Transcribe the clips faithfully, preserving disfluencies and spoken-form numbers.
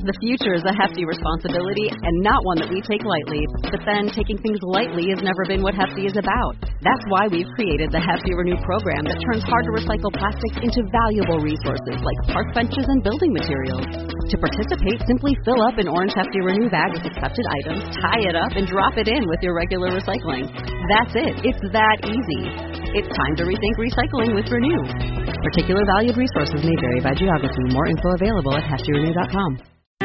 The future is a hefty responsibility and not one that we take lightly. But then, taking things lightly has never been what Hefty is about. That's why we've created the Hefty Renew program that turns hard-to-recycle plastics into valuable resources like park benches and building materials. To participate, simply fill up an orange Hefty Renew bag with accepted items, tie it up, and drop it in with your regular recycling. That's it. It's that easy. It's time to rethink recycling with Renew. Particular valued resources may vary by geography. More info available at hefty renew dot com.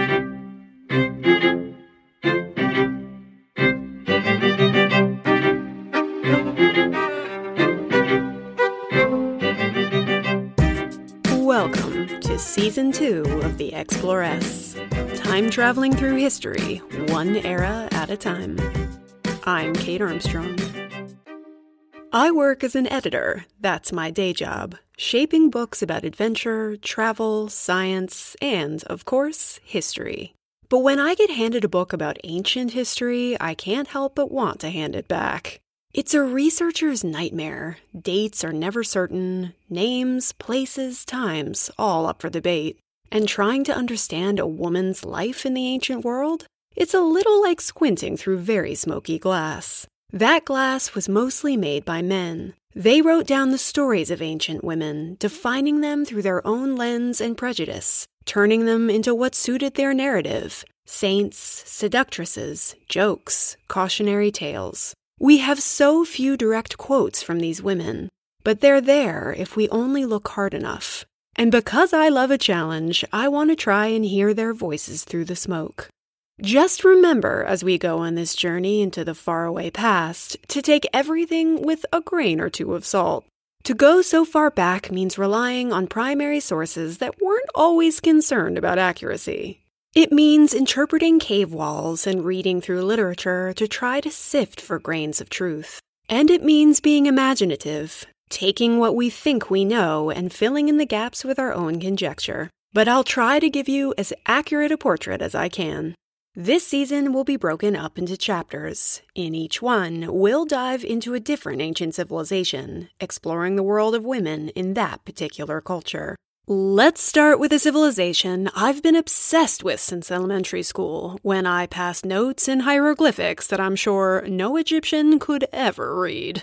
Welcome to Season two of The Exploress. Time traveling through history, one era at a time. I'm Kate Armstrong. I work as an editor. That's my day job. Shaping books about adventure, travel, science, and, of course, history. But when I get handed a book about ancient history, I can't help but want to hand it back. It's a researcher's nightmare. Dates are never certain, names, places, times, all up for debate. And trying to understand a woman's life in the ancient world? It's a little like squinting through very smoky glass. That glass was mostly made by men. They wrote down the stories of ancient women, defining them through their own lens and prejudice, turning them into what suited their narrative: saints, seductresses, jokes, cautionary tales. We have so few direct quotes from these women, but they're there if we only look hard enough. And because I love a challenge, I want to try and hear their voices through the smoke. Just remember, as we go on this journey into the faraway past, to take everything with a grain or two of salt. To go so far back means relying on primary sources that weren't always concerned about accuracy. It means interpreting cave walls and reading through literature to try to sift for grains of truth. And it means being imaginative, taking what we think we know and filling in the gaps with our own conjecture. But I'll try to give you as accurate a portrait as I can. This season will be broken up into chapters. In each one, we'll dive into a different ancient civilization, exploring the world of women in that particular culture. Let's start with a civilization I've been obsessed with since elementary school, when I passed notes in hieroglyphics that I'm sure no Egyptian could ever read.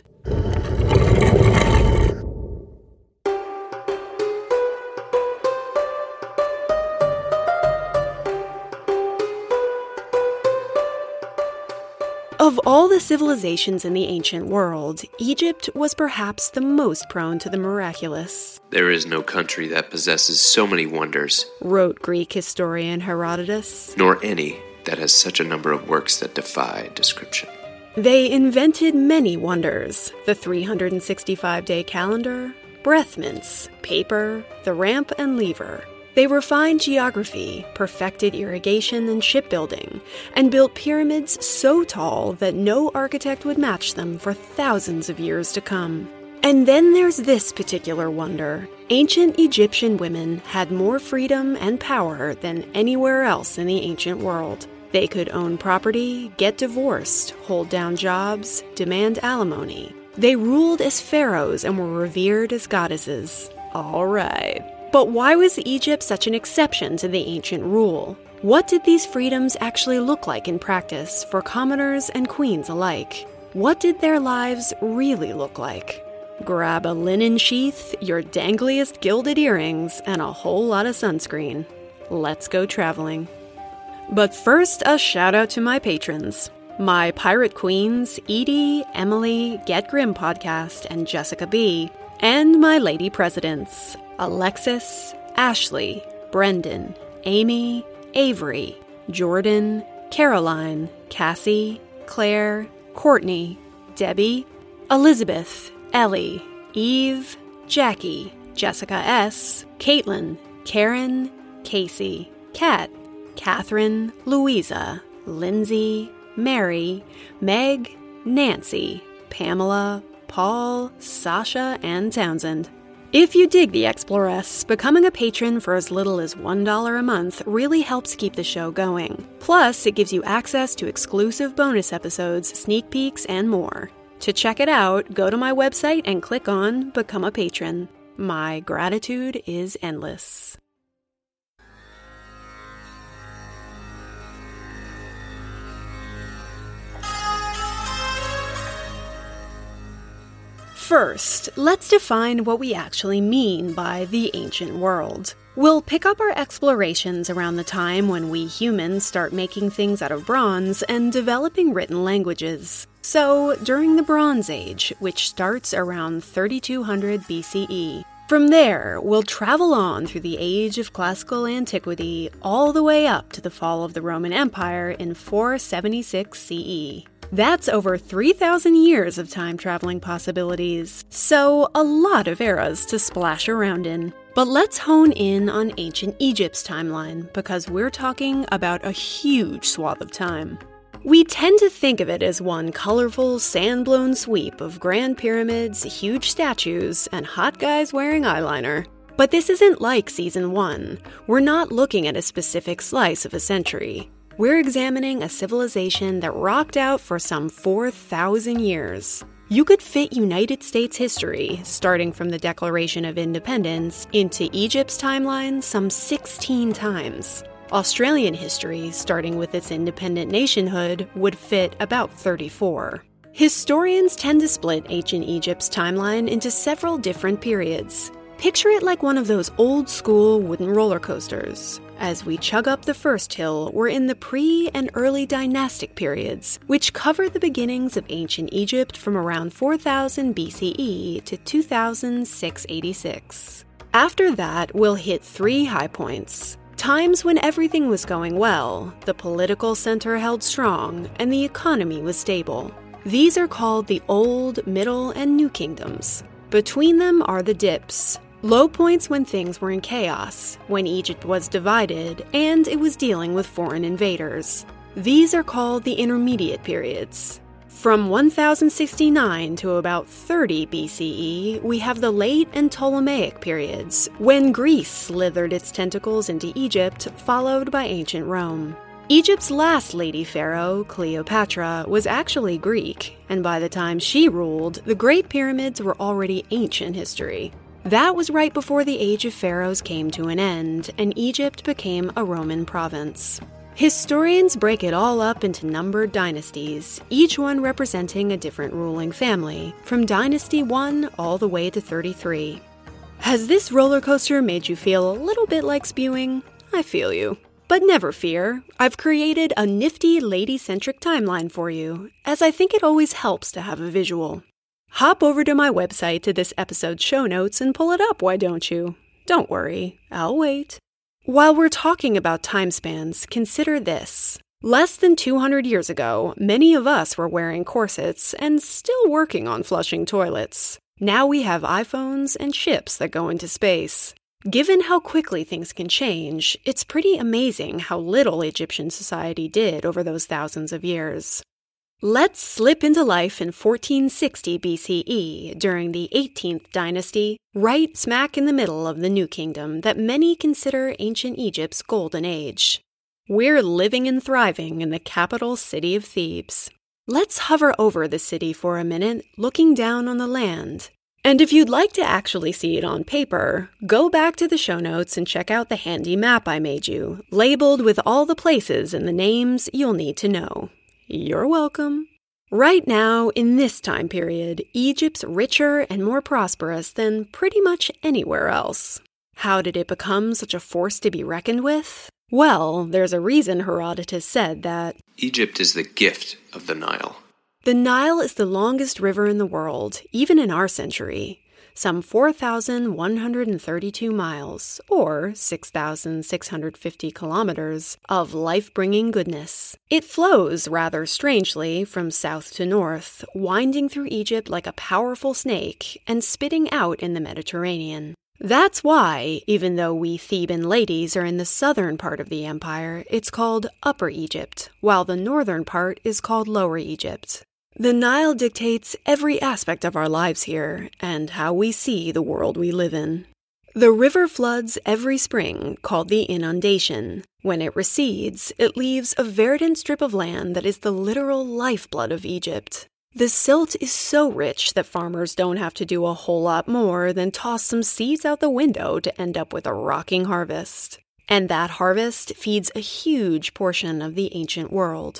Of all the civilizations in the ancient world, Egypt was perhaps the most prone to the miraculous. There is no country that possesses so many wonders, wrote Greek historian Herodotus, nor any that has such a number of works that defy description. They invented many wonders: the three hundred sixty-five day calendar, breath mints, paper, the ramp and lever. They refined geography, perfected irrigation and shipbuilding, and built pyramids so tall that no architect would match them for thousands of years to come. And then there's this particular wonder. Ancient Egyptian women had more freedom and power than anywhere else in the ancient world. They could own property, get divorced, hold down jobs, demand alimony. They ruled as pharaohs and were revered as goddesses. All right. But why was Egypt such an exception to the ancient rule? What did these freedoms actually look like in practice for commoners and queens alike? What did their lives really look like? Grab a linen sheath, your dangliest gilded earrings, and a whole lot of sunscreen. Let's go traveling. But first, a shout out to my patrons. My pirate queens, Edie, Emily, Get Grim Podcast, and Jessica B. And my lady presidents, Alexis, Ashley, Brendan, Amy, Avery, Jordan, Caroline, Cassie, Claire, Courtney, Debbie, Elizabeth, Ellie, Eve, Jackie, Jessica S., Caitlin, Karen, Casey, Kat, Catherine, Louisa, Lindsay, Mary, Meg, Nancy, Pamela, Paul, Sasha, and Townsend. If you dig The Exploress, becoming a patron for as little as one dollar a month really helps keep the show going. Plus, it gives you access to exclusive bonus episodes, sneak peeks, and more. To check it out, go to my website and click on Become a Patron. My gratitude is endless. First, let's define what we actually mean by the ancient world. We'll pick up our explorations around the time when we humans start making things out of bronze and developing written languages. So, during the Bronze Age, which starts around thirty-two hundred B C E. From there, we'll travel on through the age of classical antiquity all the way up to the fall of the Roman Empire in four seventy-six C E. That's over three thousand years of time-traveling possibilities, so a lot of eras to splash around in. But let's hone in on ancient Egypt's timeline, because we're talking about a huge swath of time. We tend to think of it as one colorful, sand-blown sweep of grand pyramids, huge statues, and hot guys wearing eyeliner. But this isn't like Season one. We're not looking at a specific slice of a century. We're examining a civilization that rocked out for some four thousand years. You could fit United States history, starting from the Declaration of Independence, into Egypt's timeline some sixteen times. Australian history, starting with its independent nationhood, would fit about thirty-four. Historians tend to split ancient Egypt's timeline into several different periods. Picture it like one of those old-school wooden roller coasters. As we chug up the first hill, we're in the pre- and early dynastic periods, which cover the beginnings of ancient Egypt from around four thousand B C E to two thousand six hundred eighty-six. After that, we'll hit three high points. Times when everything was going well, the political center held strong, and the economy was stable. These are called the Old, Middle, and New Kingdoms. Between them are the dips. Low points when things were in chaos, when Egypt was divided, and it was dealing with foreign invaders. These are called the intermediate periods. From one thousand sixty-nine to about thirty B C E, we have the late and Ptolemaic periods, when Greece slithered its tentacles into Egypt, followed by ancient Rome. Egypt's last lady pharaoh, Cleopatra, was actually Greek, and by the time she ruled, the Great Pyramids were already ancient history. That was right before the age of pharaohs came to an end, and Egypt became a Roman province. Historians break it all up into numbered dynasties, each one representing a different ruling family, from Dynasty one all the way to thirty-three. Has this roller coaster made you feel a little bit like spewing? I feel you. But never fear, I've created a nifty lady-centric timeline for you, as I think it always helps to have a visual. Hop over to my website to this episode's show notes and pull it up, why don't you? Don't worry, I'll wait. While we're talking about time spans, consider this. Less than two hundred years ago, many of us were wearing corsets and still working on flushing toilets. Now we have iPhones and ships that go into space. Given how quickly things can change, it's pretty amazing how little Egyptian society did over those thousands of years. Let's slip into life in fourteen sixty B C E, during the eighteenth dynasty, right smack in the middle of the New Kingdom that many consider ancient Egypt's golden age. We're living and thriving in the capital city of Thebes. Let's hover over the city for a minute, looking down on the land. And if you'd like to actually see it on paper, go back to the show notes and check out the handy map I made you, labeled with all the places and the names you'll need to know. You're welcome. Right now, in this time period, Egypt's richer and more prosperous than pretty much anywhere else. How did it become such a force to be reckoned with? Well, there's a reason Herodotus said that Egypt is the gift of the Nile. The Nile is the longest river in the world, even in our century. Some four thousand one hundred thirty-two miles, or six thousand six hundred fifty kilometers, of life-bringing goodness. It flows, rather strangely, from south to north, winding through Egypt like a powerful snake and spitting out in the Mediterranean. That's why, even though we Theban ladies are in the southern part of the empire, it's called Upper Egypt, while the northern part is called Lower Egypt. The Nile dictates every aspect of our lives here, and how we see the world we live in. The river floods every spring, called the inundation. When it recedes, it leaves a verdant strip of land that is the literal lifeblood of Egypt. The silt is so rich that farmers don't have to do a whole lot more than toss some seeds out the window to end up with a rocking harvest. And that harvest feeds a huge portion of the ancient world.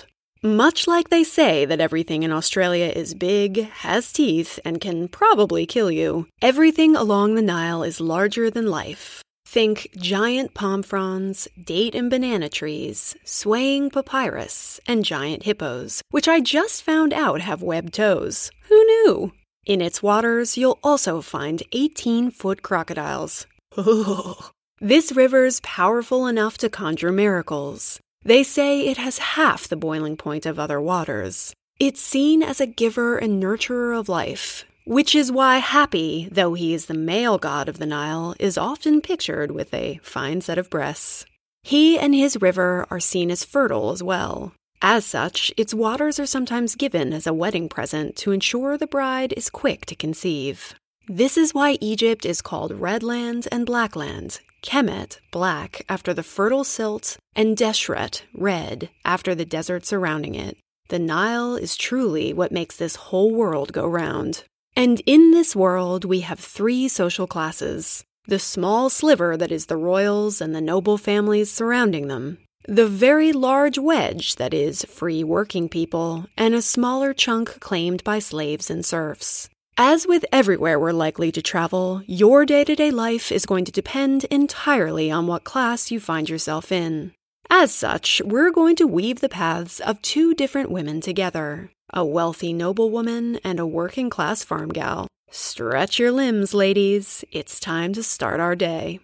Much like they say that everything in Australia is big, has teeth, and can probably kill you, everything along the Nile is larger than life. Think giant palm fronds, date and banana trees, swaying papyrus, and giant hippos, which I just found out have webbed toes. Who knew? In its waters, you'll also find eighteen-foot crocodiles. This river's powerful enough to conjure miracles. They say it has half the boiling point of other waters. It's seen as a giver and nurturer of life, which is why Happy, though he is the male god of the Nile, is often pictured with a fine set of breasts. He and his river are seen as fertile as well. As such, its waters are sometimes given as a wedding present to ensure the bride is quick to conceive. This is why Egypt is called Red Land and Black Land, Kemet, black, after the fertile silt, and Deshret, red, after the desert surrounding it. The Nile is truly what makes this whole world go round. And in this world, we have three social classes. The small sliver that is the royals and the noble families surrounding them. The very large wedge that is free working people, and a smaller chunk claimed by slaves and serfs. As with everywhere we're likely to travel, your day-to-day life is going to depend entirely on what class you find yourself in. As such, we're going to weave the paths of two different women together, a wealthy noblewoman and a working-class farm gal. Stretch your limbs, ladies. It's time to start our day.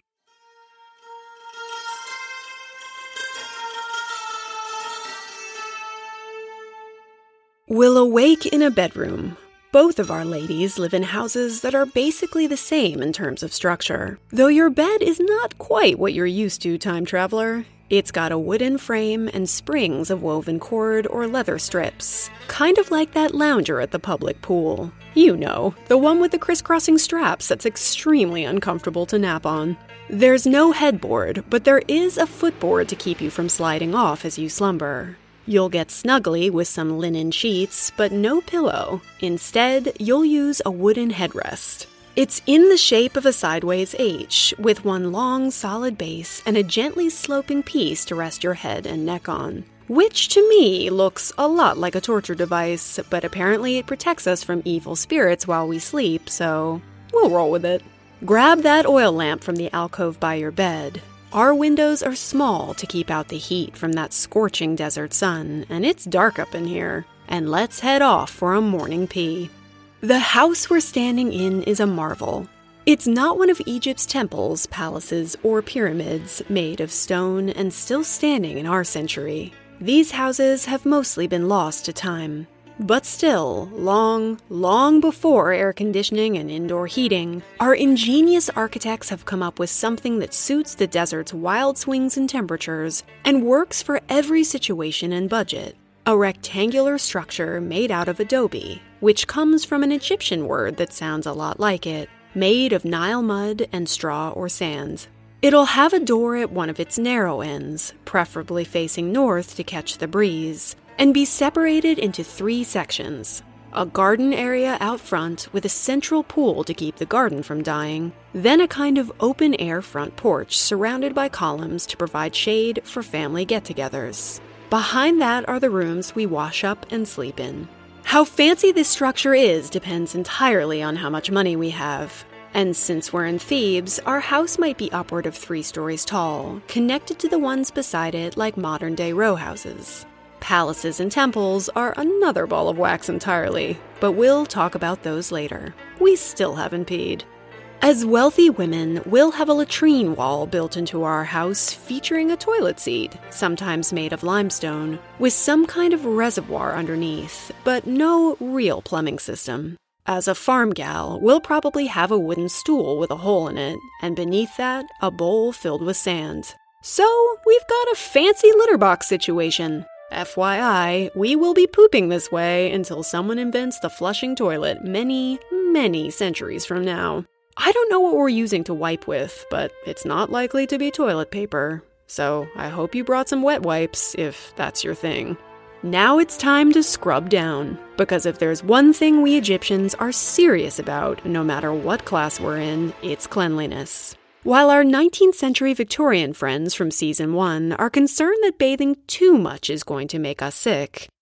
We'll awake in a bedroom. Both of our ladies live in houses that are basically the same in terms of structure. Though your bed is not quite what you're used to, time traveler. It's got a wooden frame and springs of woven cord or leather strips. Kind of like that lounger at the public pool. You know, the one with the crisscrossing straps that's extremely uncomfortable to nap on. There's no headboard, but there is a footboard to keep you from sliding off as you slumber. You'll get snuggly with some linen sheets, but no pillow. Instead, you'll use a wooden headrest. It's in the shape of a sideways H, with one long, solid base and a gently sloping piece to rest your head and neck on. Which, to me, looks a lot like a torture device, but apparently it protects us from evil spirits while we sleep, so we'll roll with it. Grab that oil lamp from the alcove by your bed. Our windows are small to keep out the heat from that scorching desert sun, and it's dark up in here. And let's head off for a morning pee. The house we're standing in is a marvel. It's not one of Egypt's temples, palaces, or pyramids made of stone and still standing in our century. These houses have mostly been lost to time. But still, long, long before air conditioning and indoor heating, our ingenious architects have come up with something that suits the desert's wild swings in temperatures and works for every situation and budget. A rectangular structure made out of adobe, which comes from an Egyptian word that sounds a lot like it, made of Nile mud and straw or sand. It'll have a door at one of its narrow ends, preferably facing north to catch the breeze, and be separated into three sections. A garden area out front with a central pool to keep the garden from dying, then a kind of open-air front porch surrounded by columns to provide shade for family get-togethers. Behind that are the rooms we wash up and sleep in. How fancy this structure is depends entirely on how much money we have. And since we're in Thebes, our house might be upward of three stories tall, connected to the ones beside it like modern-day row houses. Palaces and temples are another ball of wax entirely, but we'll talk about those later. We still haven't peed. As wealthy women, we'll have a latrine wall built into our house featuring a toilet seat, sometimes made of limestone, with some kind of reservoir underneath, but no real plumbing system. As a farm gal, we'll probably have a wooden stool with a hole in it, and beneath that, a bowl filled with sand. So, we've got a fancy litter box situation. F Y I, we will be pooping this way until someone invents the flushing toilet many, many centuries from now. I don't know what we're using to wipe with, but it's not likely to be toilet paper. So I hope you brought some wet wipes, if that's your thing. Now it's time to scrub down, because if there's one thing we Egyptians are serious about, no matter what class we're in, it's cleanliness. While our nineteenth century Victorian friends from season one are concerned that bathing too much is going to make us sick,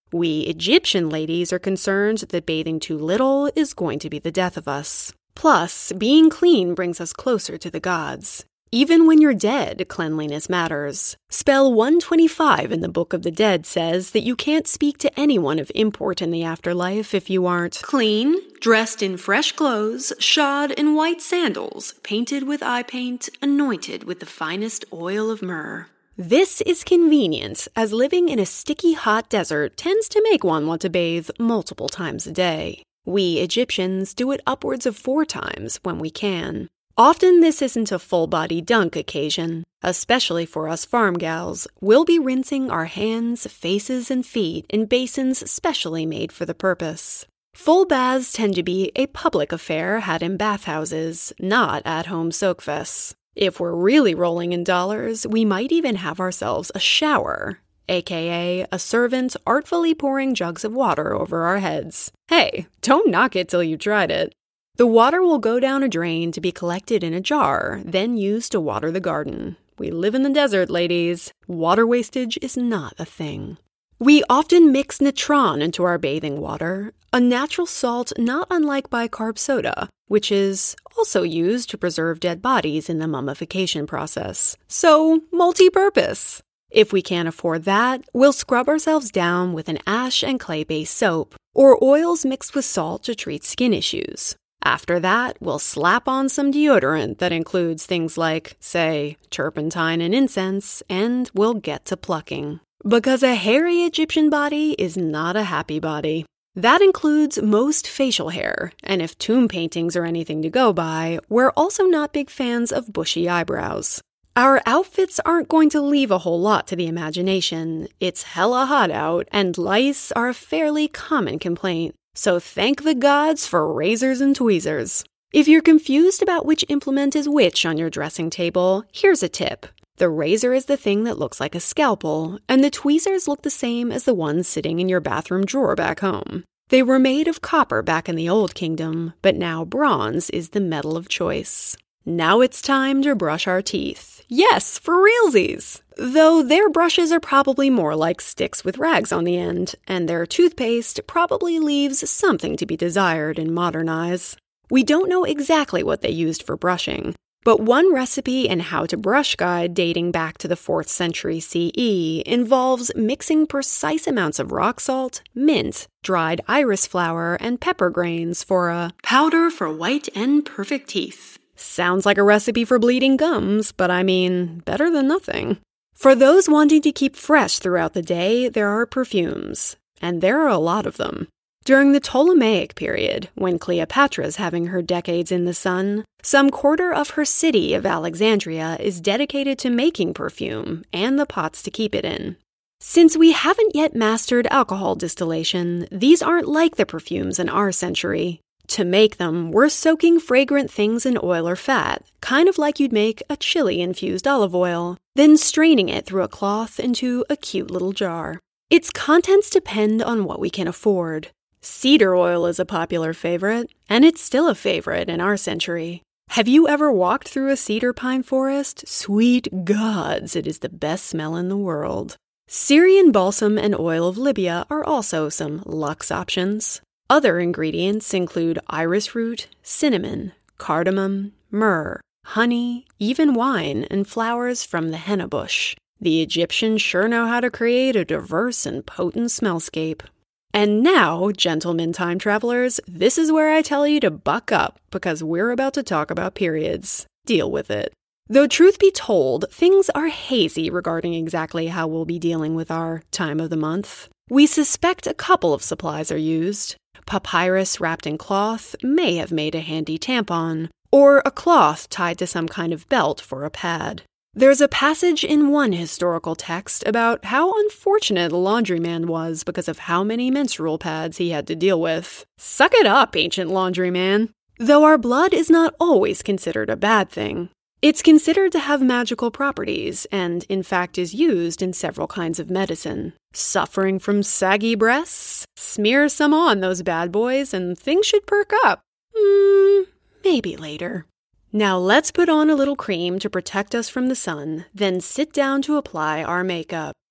We Egyptian ladies are concerned that bathing too little is going to be the death of us. Plus, being clean brings us closer to the gods. Even when you're dead, cleanliness matters. Spell one twenty-five in the Book of the Dead says that you can't speak to anyone of import in the afterlife if you aren't clean, dressed in fresh clothes, shod in white sandals, painted with eye paint, anointed with the finest oil of myrrh. This is convenient, as living in a sticky hot desert tends to make one want to bathe multiple times a day. We Egyptians do it upwards of four times when we can. Often this isn't a full-body dunk occasion. Especially for us farm gals, we'll be rinsing our hands, faces, and feet in basins specially made for the purpose. Full baths tend to be a public affair had in bathhouses, not at-home soakfests. If we're really rolling in dollars, we might even have ourselves a shower, aka a servant artfully pouring jugs of water over our heads. Hey, don't knock it till you've tried it. The water will go down a drain to be collected in a jar, then used to water the garden. We live in the desert, ladies. Water wastage is not a thing. We often mix natron into our bathing water, a natural salt not unlike bicarb soda, which is also used to preserve dead bodies in the mummification process. So, multi-purpose. If we can't afford that, we'll scrub ourselves down with an ash and clay-based soap, or oils mixed with salt to treat skin issues. After that, we'll slap on some deodorant that includes things like, say, turpentine and incense, and we'll get to plucking. Because a hairy Egyptian body is not a happy body. That includes most facial hair, and if tomb paintings are anything to go by, we're also not big fans of bushy eyebrows. Our outfits aren't going to leave a whole lot to the imagination. It's hella hot out, and lice are a fairly common complaint. So thank the gods for razors and tweezers. If you're confused about which implement is which on your dressing table, here's a tip. The razor is the thing that looks like a scalpel, and the tweezers look the same as the ones sitting in your bathroom drawer back home. They were made of copper back in the Old Kingdom, but now bronze is the metal of choice. Now it's time to brush our teeth. Yes, for realsies! Though their brushes are probably more like sticks with rags on the end, and their toothpaste probably leaves something to be desired in modern eyes. We don't know exactly what they used for brushing, but one recipe and how-to-brush guide dating back to the fourth century C E involves mixing precise amounts of rock salt, mint, dried iris flower, and pepper grains for a powder for white and perfect teeth. Sounds like a recipe for bleeding gums, but I mean, better than nothing. For those wanting to keep fresh throughout the day, there are perfumes, and there are a lot of them. During the Ptolemaic period, when Cleopatra's having her decades in the sun, some quarter of her city of Alexandria is dedicated to making perfume and the pots to keep it in. Since we haven't yet mastered alcohol distillation, these aren't like the perfumes in our century. To make them, we're soaking fragrant things in oil or fat, kind of like you'd make a chili-infused olive oil, then straining it through a cloth into a cute little jar. Its contents depend on what we can afford. Cedar oil is a popular favorite, and it's still a favorite in our century. Have you ever walked through a cedar pine forest? Sweet gods, it is the best smell in the world. Syrian balsam and oil of Libya are also some luxe options. Other ingredients include iris root, cinnamon, cardamom, myrrh, honey, even wine, and flowers from the henna bush. The Egyptians sure know how to create a diverse and potent smellscape. And now, gentlemen time travelers, this is where I tell you to buck up, because we're about to talk about periods. Deal with it. Though truth be told, things are hazy regarding exactly how we'll be dealing with our time of the month. We suspect a couple of supplies are used. Papyrus wrapped in cloth may have made a handy tampon, or a cloth tied to some kind of belt for a pad. There's a passage in one historical text about how unfortunate a laundryman was because of how many menstrual pads he had to deal with. Suck it up, ancient laundryman! Though our blood is not always considered a bad thing. It's considered to have magical properties, and in fact is used in several kinds of medicine. Suffering from saggy breasts? Smear some on those bad boys and things should perk up. Hmm, maybe later. Now let's put on a little cream to protect us from the sun, then sit down to apply our makeup.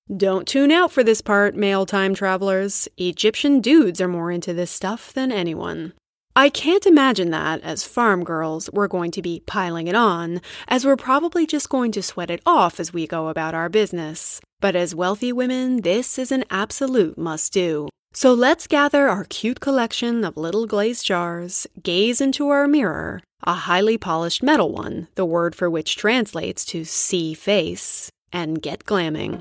Don't tune out for this part, male time travelers. Egyptian dudes are more into this stuff than anyone. I can't imagine that, as farm girls, we're going to be piling it on, as we're probably just going to sweat it off as we go about our business. But as wealthy women, this is an absolute must-do. So let's gather our cute collection of little glazed jars, gaze into our mirror, a highly polished metal one, the word for which translates to see face, and get glamming.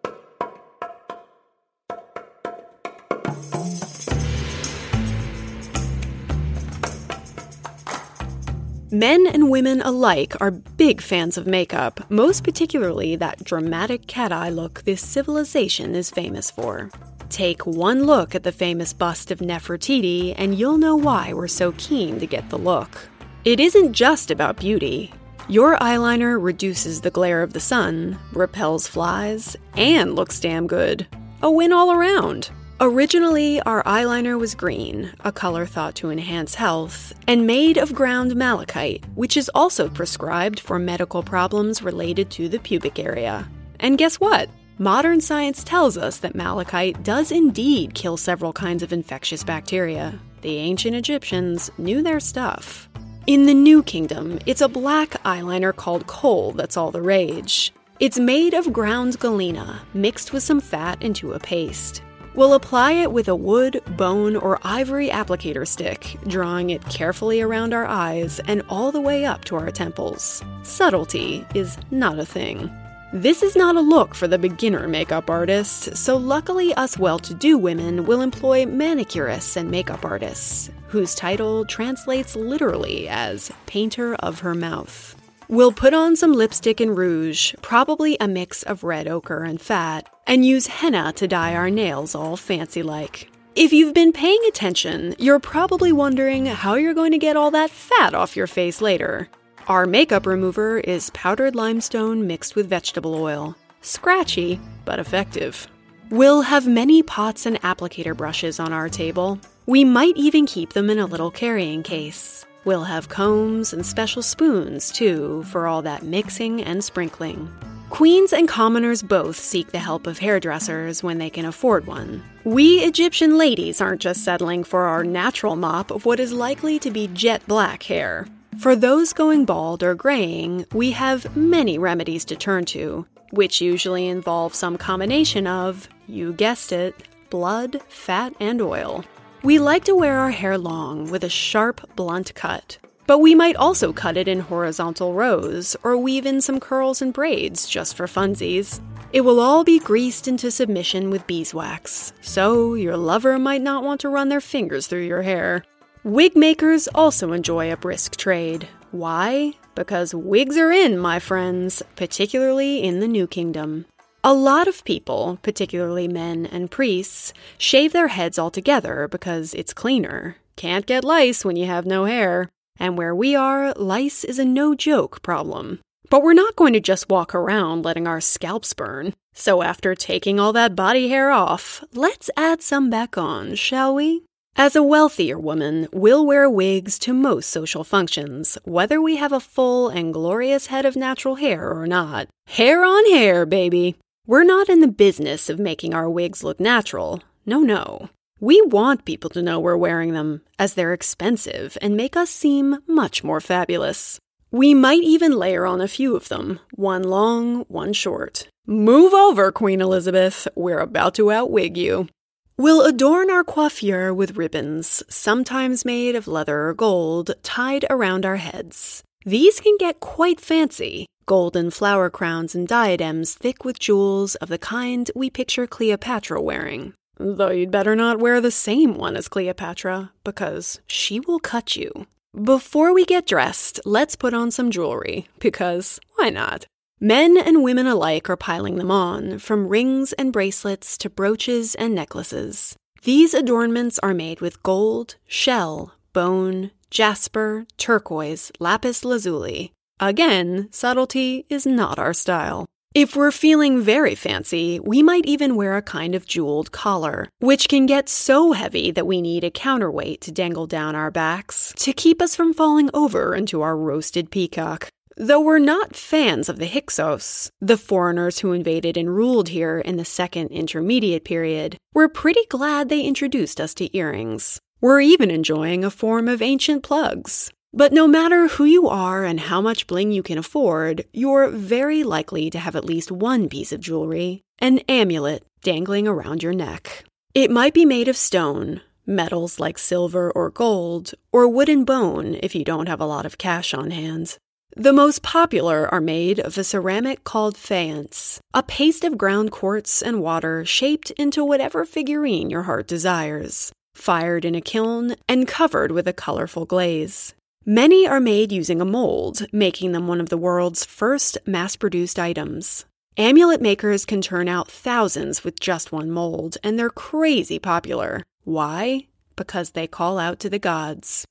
Men and women alike are big fans of makeup, most particularly that dramatic cat-eye look this civilization is famous for. Take one look at the famous bust of Nefertiti and you'll know why we're so keen to get the look. It isn't just about beauty. Your eyeliner reduces the glare of the sun, repels flies, and looks damn good. A win all around. Originally, our eyeliner was green, a color thought to enhance health, and made of ground malachite, which is also prescribed for medical problems related to the pubic area. And guess what? Modern science tells us that malachite does indeed kill several kinds of infectious bacteria. The ancient Egyptians knew their stuff. In the New Kingdom, it's a black eyeliner called kohl that's all the rage. It's made of ground galena, mixed with some fat into a paste. We'll apply it with a wood, bone, or ivory applicator stick, drawing it carefully around our eyes and all the way up to our temples. Subtlety is not a thing. This is not a look for the beginner makeup artist, so luckily us well-to-do women will employ manicurists and makeup artists, whose title translates literally as painter of her mouth. We'll put on some lipstick and rouge, probably a mix of red ochre and fat, and use henna to dye our nails all fancy-like. If you've been paying attention, you're probably wondering how you're going to get all that fat off your face later. Our makeup remover is powdered limestone mixed with vegetable oil. Scratchy, but effective. We'll have many pots and applicator brushes on our table. We might even keep them in a little carrying case. We'll have combs and special spoons, too, for all that mixing and sprinkling. Queens and commoners both seek the help of hairdressers when they can afford one. We Egyptian ladies aren't just settling for our natural mop of what is likely to be jet black hair. For those going bald or graying, we have many remedies to turn to, which usually involve some combination of, you guessed it, blood, fat, and oil. We like to wear our hair long with a sharp, blunt cut. But we might also cut it in horizontal rows or weave in some curls and braids just for funsies. It will all be greased into submission with beeswax, so your lover might not want to run their fingers through your hair. Wig makers also enjoy a brisk trade. Why? Because wigs are in, my friends, particularly in the New Kingdom. A lot of people, particularly men and priests, shave their heads altogether because it's cleaner. Can't get lice when you have no hair. And where we are, lice is a no-joke problem. But we're not going to just walk around letting our scalps burn. So after taking all that body hair off, let's add some back on, shall we? As a wealthier woman, we'll wear wigs to most social functions, whether we have a full and glorious head of natural hair or not. Hair on hair, baby! We're not in the business of making our wigs look natural. No, no. We want people to know we're wearing them, as they're expensive and make us seem much more fabulous. We might even layer on a few of them, one long, one short. Move over, Queen Elizabeth. We're about to outwig you. We'll adorn our coiffure with ribbons, sometimes made of leather or gold, tied around our heads. These can get quite fancy. Golden flower crowns and diadems thick with jewels of the kind we picture Cleopatra wearing. Though you'd better not wear the same one as Cleopatra, because she will cut you. Before we get dressed, let's put on some jewelry, because why not? Men and women alike are piling them on, from rings and bracelets to brooches and necklaces. These adornments are made with gold, shell, bone, jasper, turquoise, lapis lazuli. Again, subtlety is not our style. If we're feeling very fancy, we might even wear a kind of jeweled collar, which can get so heavy that we need a counterweight to dangle down our backs to keep us from falling over into our roasted peacock. Though we're not fans of the Hyksos, the foreigners who invaded and ruled here in the Second Intermediate Period, we're pretty glad they introduced us to earrings. We're even enjoying a form of ancient plugs. But no matter who you are and how much bling you can afford, you're very likely to have at least one piece of jewelry, an amulet, dangling around your neck. It might be made of stone, metals like silver or gold, or wood and bone if you don't have a lot of cash on hand. The most popular are made of a ceramic called faience, a paste of ground quartz and water shaped into whatever figurine your heart desires, fired in a kiln and covered with a colorful glaze. Many are made using a mold, making them one of the world's first mass-produced items. Amulet makers can turn out thousands with just one mold, and they're crazy popular. Why? Because they call out to the gods.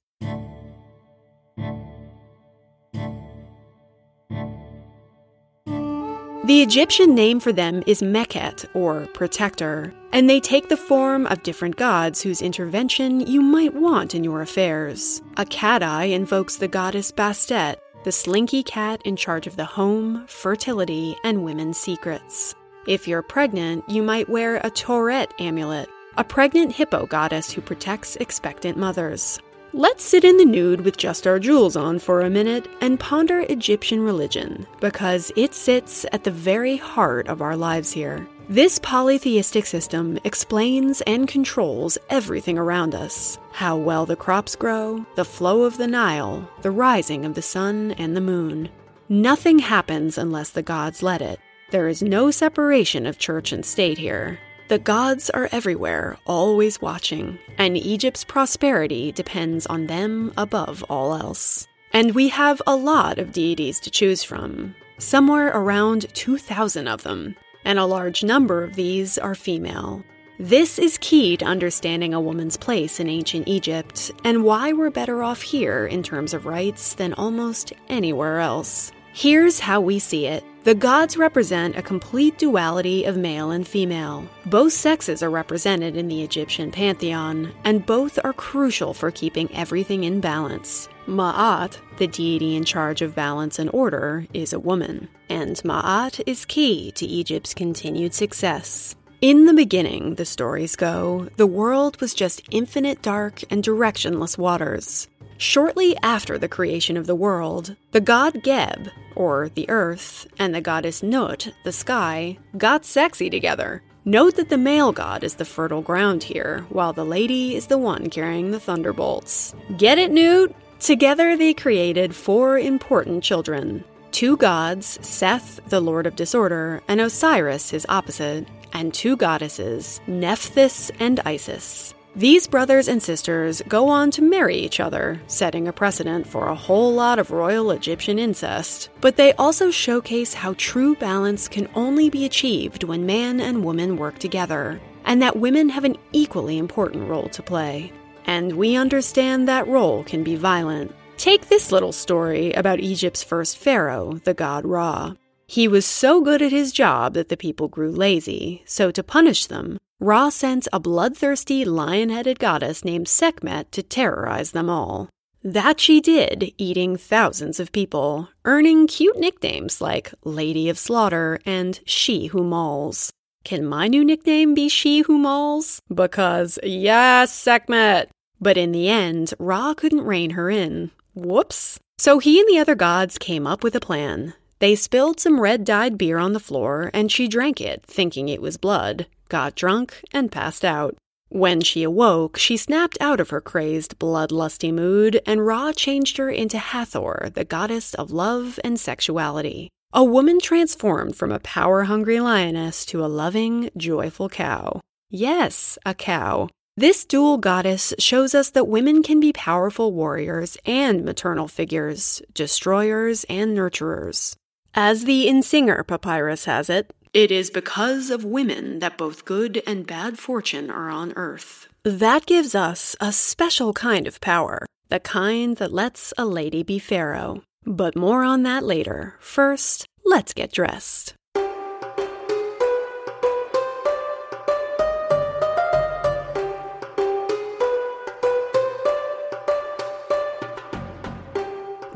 The Egyptian name for them is Mekhet, or protector, and they take the form of different gods whose intervention you might want in your affairs. A cat eye invokes the goddess Bastet, the slinky cat in charge of the home, fertility, and women's secrets. If you're pregnant, you might wear a Tauret amulet, a pregnant hippo goddess who protects expectant mothers. Let's sit in the nude with just our jewels on for a minute and ponder Egyptian religion, because it sits at the very heart of our lives here. This polytheistic system explains and controls everything around us. How well the crops grow, the flow of the Nile, the rising of the sun and the moon. Nothing happens unless the gods let it. There is no separation of church and state here. The gods are everywhere, always watching, and Egypt's prosperity depends on them above all else. And we have a lot of deities to choose from, somewhere around two thousand of them, and a large number of these are female. This is key to understanding a woman's place in ancient Egypt, and why we're better off here in terms of rights than almost anywhere else. Here's how we see it. The gods represent a complete duality of male and female. Both sexes are represented in the Egyptian pantheon, and both are crucial for keeping everything in balance. Ma'at, the deity in charge of balance and order, is a woman, and Ma'at is key to Egypt's continued success. In the beginning, the stories go, the world was just infinite dark and directionless waters. Shortly after the creation of the world, the god Geb, or the earth, and the goddess Nut, the sky, got sexy together. Note that the male god is the fertile ground here, while the lady is the one carrying the thunderbolts. Get it, Newt? Together they created four important children. Two gods, Seth, the lord of disorder, and Osiris, his opposite, and two goddesses, Nephthys and Isis. These brothers and sisters go on to marry each other, setting a precedent for a whole lot of royal Egyptian incest. But they also showcase how true balance can only be achieved when man and woman work together, and that women have an equally important role to play. And we understand that role can be violent. Take this little story about Egypt's first pharaoh, the god Ra. He was so good at his job that the people grew lazy, so to punish them, Ra sent a bloodthirsty, lion-headed goddess named Sekhmet to terrorize them all. That she did, eating thousands of people, earning cute nicknames like Lady of Slaughter and She Who Mauls. Can my new nickname be She Who Mauls? Because, yes, Sekhmet! But in the end, Ra couldn't rein her in. Whoops. So he and the other gods came up with a plan. They spilled some red-dyed beer on the floor, and she drank it, thinking it was blood, got drunk, and passed out. When she awoke, she snapped out of her crazed, bloodlusty mood, and Ra changed her into Hathor, the goddess of love and sexuality. A woman transformed from a power-hungry lioness to a loving, joyful cow. Yes, a cow. This dual goddess shows us that women can be powerful warriors and maternal figures, destroyers and nurturers. As the Insinger Papyrus has it, it is because of women that both good and bad fortune are on earth. That gives us a special kind of power, the kind that lets a lady be pharaoh. But more on that later. First, let's get dressed.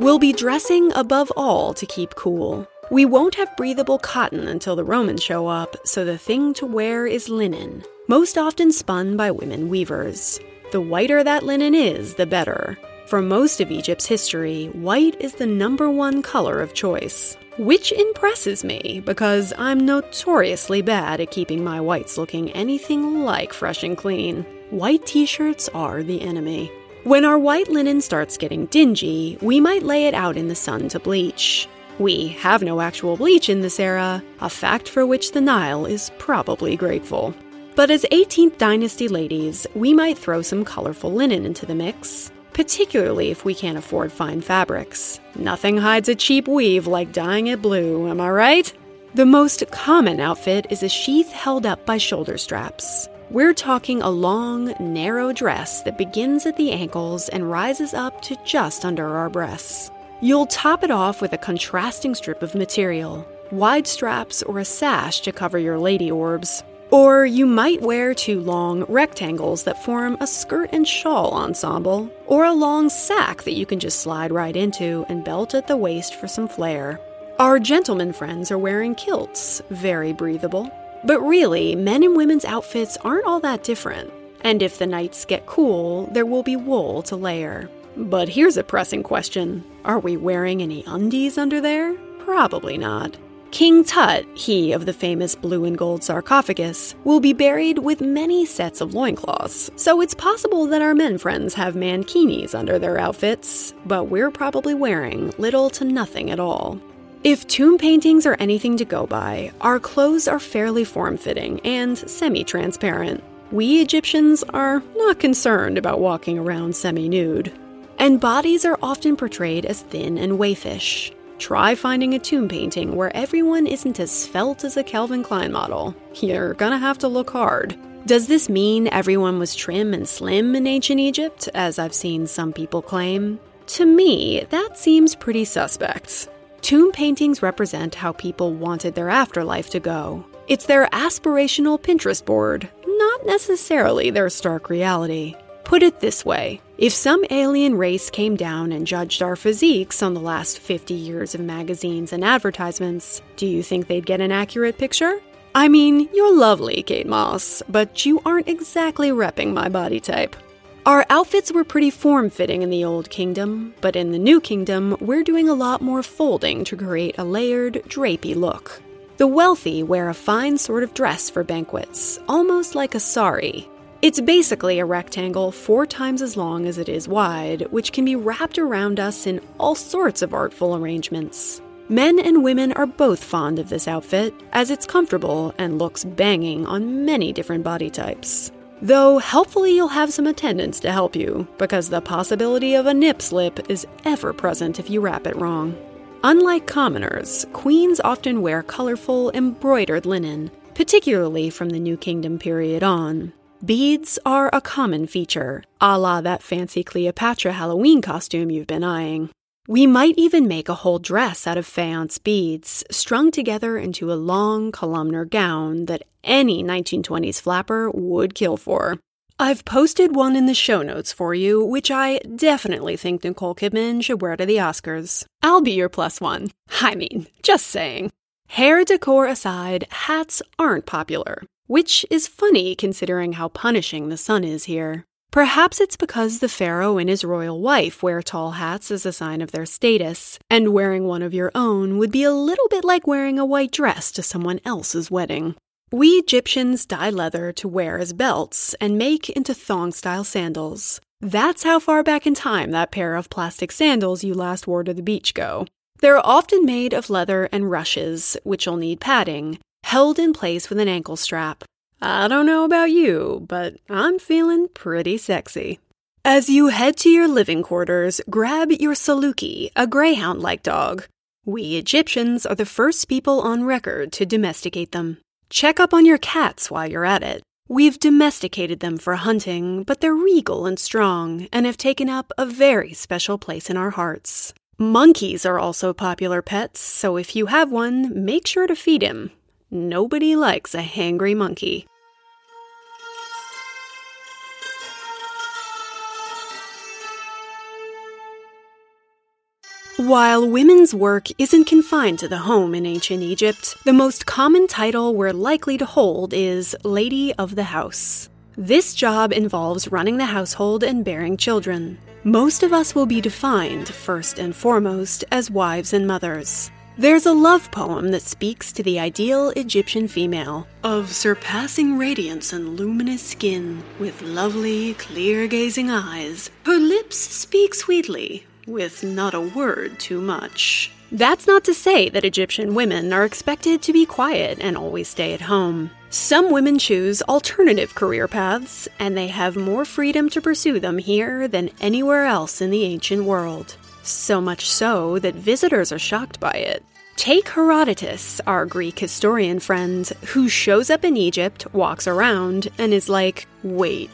We'll be dressing above all to keep cool. We won't have breathable cotton until the Romans show up, so the thing to wear is linen, most often spun by women weavers. The whiter that linen is, the better. For most of Egypt's history, white is the number one color of choice. Which impresses me, because I'm notoriously bad at keeping my whites looking anything like fresh and clean. White t-shirts are the enemy. When our white linen starts getting dingy, we might lay it out in the sun to bleach. We have no actual bleach in this era, a fact for which the Nile is probably grateful. But as eighteenth Dynasty ladies, we might throw some colorful linen into the mix, particularly if we can't afford fine fabrics. Nothing hides a cheap weave like dyeing it blue, am I right? The most common outfit is a sheath held up by shoulder straps. We're talking a long, narrow dress that begins at the ankles and rises up to just under our breasts. You'll top it off with a contrasting strip of material, wide straps or a sash to cover your lady orbs. Or you might wear two long rectangles that form a skirt and shawl ensemble, or a long sack that you can just slide right into and belt at the waist for some flair. Our gentlemen friends are wearing kilts, very breathable. But really, men and women's outfits aren't all that different. And if the nights get cool, there will be wool to layer. But here's a pressing question. Are we wearing any undies under there? Probably not. King Tut, he of the famous blue and gold sarcophagus, will be buried with many sets of loincloths, so it's possible that our men friends have mankinis under their outfits, but we're probably wearing little to nothing at all. If tomb paintings are anything to go by, our clothes are fairly form-fitting and semi-transparent. We Egyptians are not concerned about walking around semi-nude. And bodies are often portrayed as thin and waifish. Try finding a tomb painting where everyone isn't as svelte as a Calvin Klein model. You're gonna have to look hard. Does this mean everyone was trim and slim in ancient Egypt, as I've seen some people claim? To me, that seems pretty suspect. Tomb paintings represent how people wanted their afterlife to go. It's their aspirational Pinterest board, not necessarily their stark reality. Put it this way, if some alien race came down and judged our physiques on the last fifty years of magazines and advertisements, do you think they'd get an accurate picture? I mean, you're lovely, Kate Moss, but you aren't exactly repping my body type. Our outfits were pretty form-fitting in the Old Kingdom, but in the New Kingdom, we're doing a lot more folding to create a layered, drapey look. The wealthy wear a fine sort of dress for banquets, almost like a sari. It's basically a rectangle four times as long as it is wide, which can be wrapped around us in all sorts of artful arrangements. Men and women are both fond of this outfit, as it's comfortable and looks banging on many different body types. Though, helpfully you'll have some attendants to help you, because the possibility of a nip slip is ever present if you wrap it wrong. Unlike commoners, queens often wear colorful, embroidered linen, particularly from the New Kingdom period on. Beads are a common feature, a la that fancy Cleopatra Halloween costume you've been eyeing. We might even make a whole dress out of faience beads, strung together into a long columnar gown that any nineteen twenties flapper would kill for. I've posted one in the show notes for you, which I definitely think Nicole Kidman should wear to the Oscars. I'll be your plus one. I mean, just saying. Hair decor aside, hats aren't popular, which is funny considering how punishing the sun is here. Perhaps it's because the pharaoh and his royal wife wear tall hats as a sign of their status, and wearing one of your own would be a little bit like wearing a white dress to someone else's wedding. We Egyptians dye leather to wear as belts and make into thong-style sandals. That's how far back in time that pair of plastic sandals you last wore to the beach go. They're often made of leather and rushes, which'll need padding, held in place with an ankle strap. I don't know about you, but I'm feeling pretty sexy. As you head to your living quarters, grab your Saluki, a greyhound-like dog. We Egyptians are the first people on record to domesticate them. Check up on your cats while you're at it. We've domesticated them for hunting, but they're regal and strong and have taken up a very special place in our hearts. Monkeys are also popular pets, so if you have one, make sure to feed him. Nobody likes a hangry monkey. While women's work isn't confined to the home in ancient Egypt, the most common title we're likely to hold is Lady of the House. This job involves running the household and bearing children. Most of us will be defined, first and foremost, as wives and mothers. There's a love poem that speaks to the ideal Egyptian female, of surpassing radiance and luminous skin, with lovely, clear-gazing eyes. Her lips speak sweetly, with not a word too much. That's not to say that Egyptian women are expected to be quiet and always stay at home. Some women choose alternative career paths, and they have more freedom to pursue them here than anywhere else in the ancient world. So much so that visitors are shocked by it. Take Herodotus, our Greek historian friend, who shows up in Egypt, walks around, and is like, wait,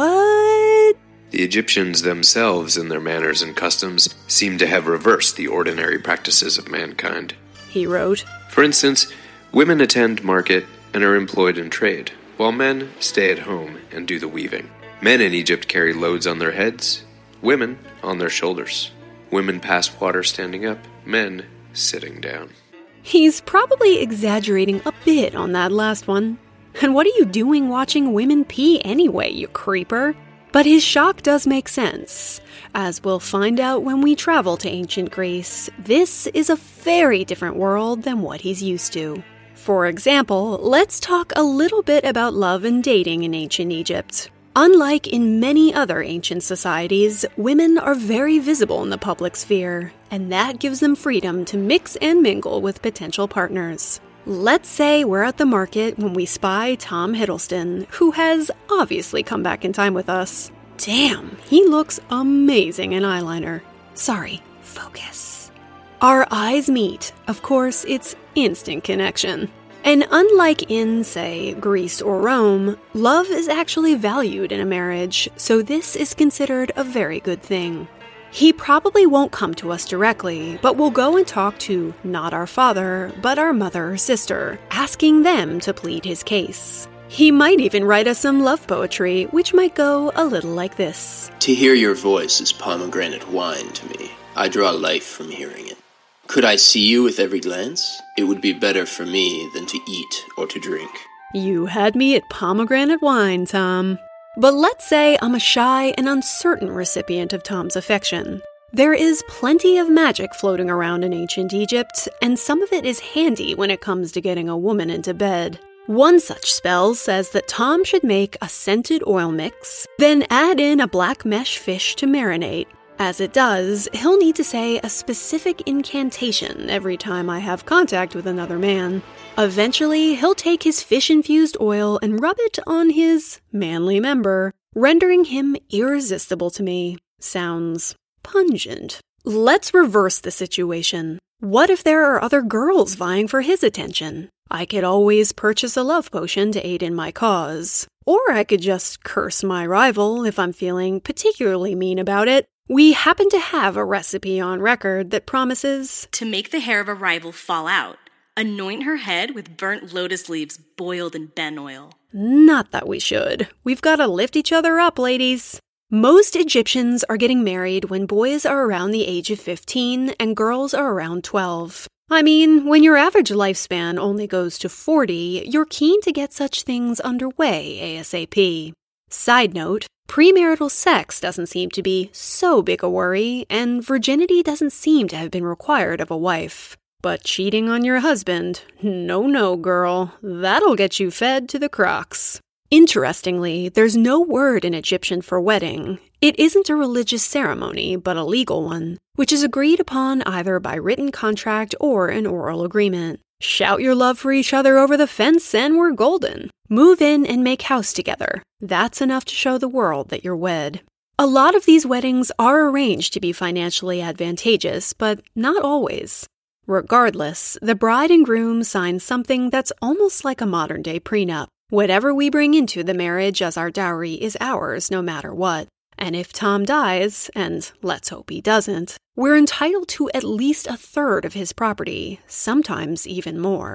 what? The Egyptians themselves and their manners and customs seem to have reversed the ordinary practices of mankind. He wrote, For instance, women attend market and are employed in trade, while men stay at home and do the weaving. Men in Egypt carry loads on their heads, women on their shoulders. Women pass water standing up, men sitting down. He's probably exaggerating a bit on that last one. And what are you doing watching women pee anyway, you creeper? But his shock does make sense. As we'll find out when we travel to ancient Greece, this is a very different world than what he's used to. For example, let's talk a little bit about love and dating in ancient Egypt. Unlike in many other ancient societies, women are very visible in the public sphere, and that gives them freedom to mix and mingle with potential partners. Let's say we're at the market when we spy Tom Hiddleston, who has obviously come back in time with us. Damn, he looks amazing in eyeliner. Sorry, focus. Our eyes meet. Of course, it's instant connection. And unlike in, say, Greece or Rome, love is actually valued in a marriage, so this is considered a very good thing. He probably won't come to us directly, but we'll go and talk to not our father, but our mother or sister, asking them to plead his case. He might even write us some love poetry, which might go a little like this. To hear your voice is pomegranate wine to me. I draw life from hearing it. Could I see you with every glance? It would be better for me than to eat or to drink. You had me at pomegranate wine, Tom. But let's say I'm a shy and uncertain recipient of Tom's affection. There is plenty of magic floating around in ancient Egypt, and some of it is handy when it comes to getting a woman into bed. One such spell says that Tom should make a scented oil mix, then add in a black mesh fish to marinate. As it does, he'll need to say a specific incantation every time I have contact with another man. Eventually, he'll take his fish-infused oil and rub it on his manly member, rendering him irresistible to me. Sounds pungent. Let's reverse the situation. What if there are other girls vying for his attention? I could always purchase a love potion to aid in my cause. Or I could just curse my rival if I'm feeling particularly mean about it. We happen to have a recipe on record that promises to make the hair of a rival fall out. Anoint her head with burnt lotus leaves boiled in ben oil. Not that we should. We've got to lift each other up, ladies. Most Egyptians are getting married when boys are around the age of fifteen and girls are around twelve. I mean, when your average lifespan only goes to forty, you're keen to get such things underway ASAP. Side note, premarital sex doesn't seem to be so big a worry, and virginity doesn't seem to have been required of a wife. But cheating on your husband? No, no, girl. That'll get you fed to the crocs. Interestingly, there's no word in Egyptian for wedding. It isn't a religious ceremony, but a legal one, which is agreed upon either by written contract or an oral agreement. Shout your love for each other over the fence and we're golden. Move in and make house together. That's enough to show the world that you're wed. A lot of these weddings are arranged to be financially advantageous, but not always. Regardless, the bride and groom sign something that's almost like a modern-day prenup. Whatever we bring into the marriage as our dowry is ours no matter what. And if Tom dies, and let's hope he doesn't, we're entitled to at least a third of his property, sometimes even more.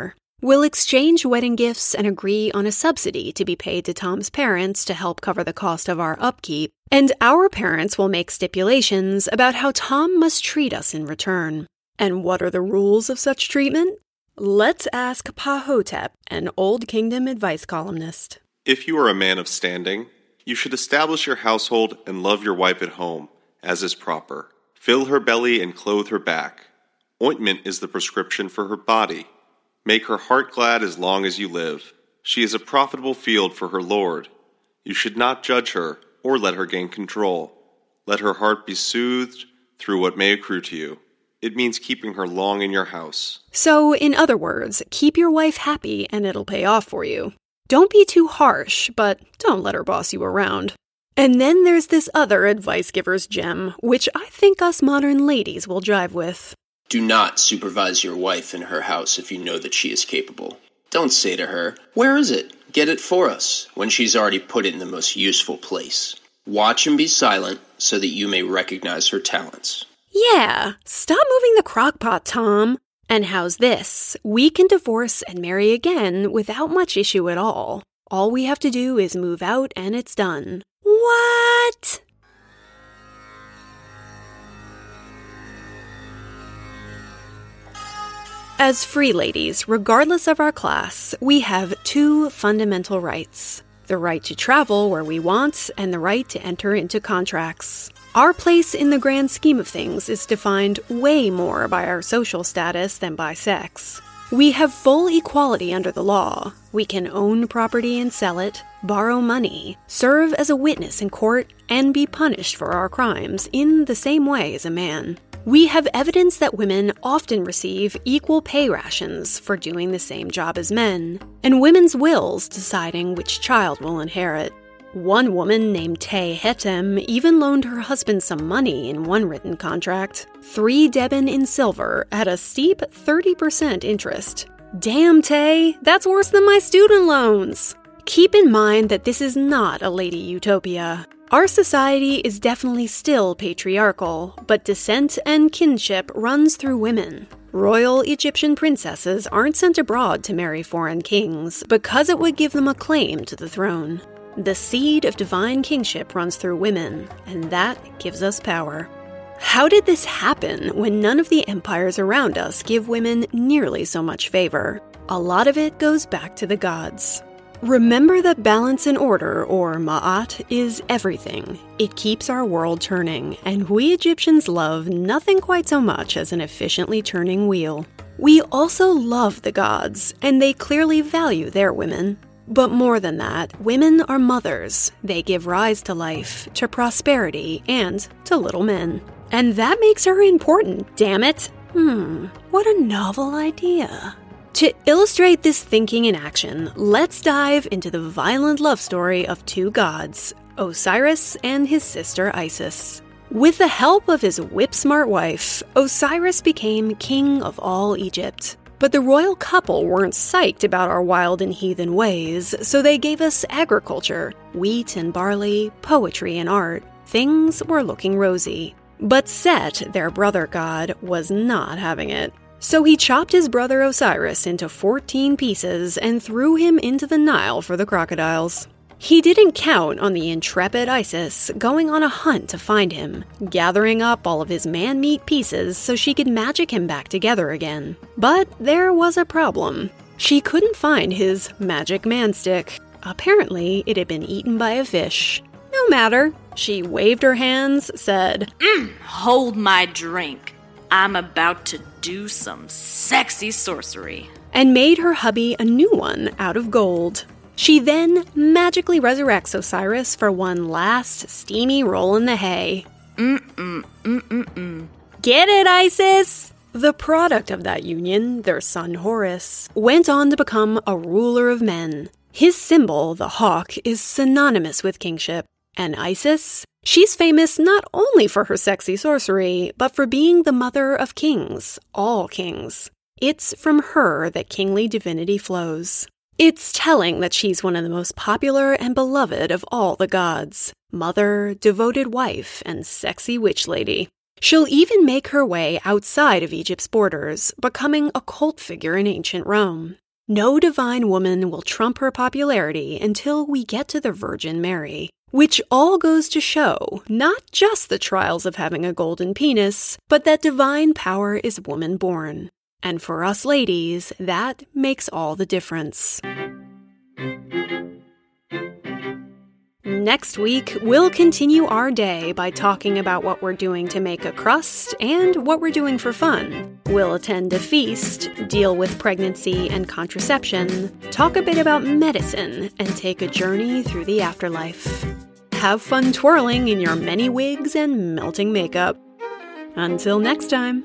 will exchange wedding gifts and agree on a subsidy to be paid to Tom's parents to help cover the cost of our upkeep, and our parents will make stipulations about how Tom must treat us in return. And what are the rules of such treatment? Let's ask Pahotep, an Old Kingdom advice columnist. If you are a man of standing, you should establish your household and love your wife at home, as is proper. Fill her belly and clothe her back. Ointment is the prescription for her body. Make her heart glad as long as you live. She is a profitable field for her lord. You should not judge her or let her gain control. Let her heart be soothed through what may accrue to you. It means keeping her long in your house. So, in other words, keep your wife happy and it'll pay off for you. Don't be too harsh, but don't let her boss you around. And then there's this other advice giver's gem, which I think us modern ladies will jive with. Do not supervise your wife in her house if you know that she is capable. Don't say to her, "Where is it? Get it for us," when she's already put it in the most useful place. Watch and be silent so that you may recognize her talents. Yeah, stop moving the crockpot, Tom. And how's this? We can divorce and marry again without much issue at all. All we have to do is move out and it's done. What? As free ladies, regardless of our class, we have two fundamental rights. The right to travel where we want and the right to enter into contracts. Our place in the grand scheme of things is defined way more by our social status than by sex. We have full equality under the law. We can own property and sell it, borrow money, serve as a witness in court, and be punished for our crimes in the same way as a man. We have evidence that women often receive equal pay rations for doing the same job as men, and women's wills deciding which child will inherit. One woman named Tay Hetem even loaned her husband some money in one written contract, three deben in silver at a steep thirty percent interest. Damn, Tay, that's worse than my student loans! Keep in mind that this is not a lady utopia. Our society is definitely still patriarchal, but descent and kinship runs through women. Royal Egyptian princesses aren't sent abroad to marry foreign kings because it would give them a claim to the throne. The seed of divine kingship runs through women, and that gives us power. How did this happen when none of the empires around us give women nearly so much favor? A lot of it goes back to the gods. Remember that balance and order, or ma'at, is everything. It keeps our world turning, and we Egyptians love nothing quite so much as an efficiently turning wheel. We also love the gods, and they clearly value their women. But more than that, women are mothers. They give rise to life, to prosperity, and to little men. And that makes her important, damn it! Hmm, what a novel idea. To illustrate this thinking in action, let's dive into the violent love story of two gods, Osiris and his sister Isis. With the help of his whip-smart wife, Osiris became king of all Egypt. But the royal couple weren't psyched about our wild and heathen ways, so they gave us agriculture, wheat and barley, poetry and art. Things were looking rosy. But Set, their brother god, was not having it. So he chopped his brother Osiris into fourteen pieces and threw him into the Nile for the crocodiles. He didn't count on the intrepid Isis going on a hunt to find him, gathering up all of his man-meat pieces so she could magic him back together again. But there was a problem. She couldn't find his magic man-stick. Apparently, it had been eaten by a fish. No matter. She waved her hands, said, Mm, hold my drink. I'm about to do some sexy sorcery. And made her hubby a new one out of gold. She then magically resurrects Osiris for one last steamy roll in the hay. Mm-mm, mm-mm-mm. Get it, Isis? The product of that union, their son Horus, went on to become a ruler of men. His symbol, the hawk, is synonymous with kingship. And Isis? She's famous not only for her sexy sorcery, but for being the mother of kings, all kings. It's from her that kingly divinity flows. It's telling that she's one of the most popular and beloved of all the gods. Mother, devoted wife, and sexy witch lady. She'll even make her way outside of Egypt's borders, becoming a cult figure in ancient Rome. No divine woman will trump her popularity until we get to the Virgin Mary. Which all goes to show not just the trials of having a golden penis, but that divine power is woman-born. And for us ladies, that makes all the difference. Next week, we'll continue our day by talking about what we're doing to make a crust and what we're doing for fun. We'll attend a feast, deal with pregnancy and contraception, talk a bit about medicine, and take a journey through the afterlife. Have fun twirling in your many wigs and melting makeup. Until next time.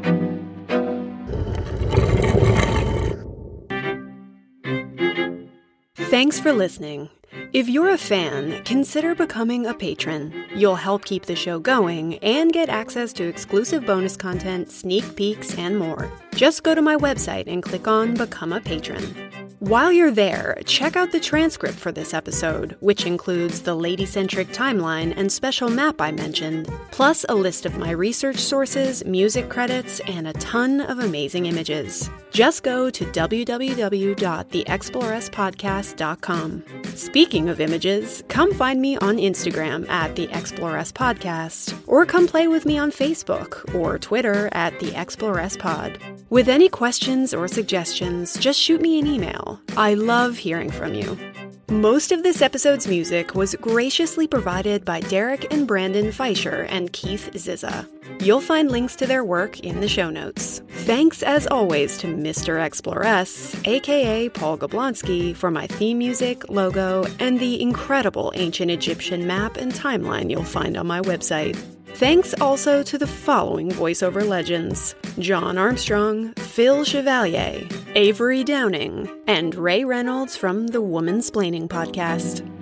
Thanks for listening. If you're a fan, consider becoming a patron. You'll help keep the show going and get access to exclusive bonus content, sneak peeks, and more. Just go to my website and click on Become a Patron. While you're there, check out the transcript for this episode, which includes the lady-centric timeline and special map I mentioned, plus a list of my research sources, music credits, and a ton of amazing images. Just go to w w w dot the exploress podcast dot com. Speaking of images, come find me on Instagram at the Exploress Podcast, or come play with me on Facebook or Twitter at the Exploress Pod. With any questions or suggestions, just shoot me an email. I love hearing from you. Most of this episode's music was graciously provided by Derek and Brandon Fleischer and Keith Zizza. You'll find links to their work in the show notes. Thanks as always to Mister Exploress, aka Paul Gablonsky, for my theme music, logo, and the incredible ancient Egyptian map and timeline you'll find on my website. Thanks also to the following voiceover legends: John Armstrong, Phil Chevalier, Avery Downing, and Ray Reynolds from the Womansplaining Podcast.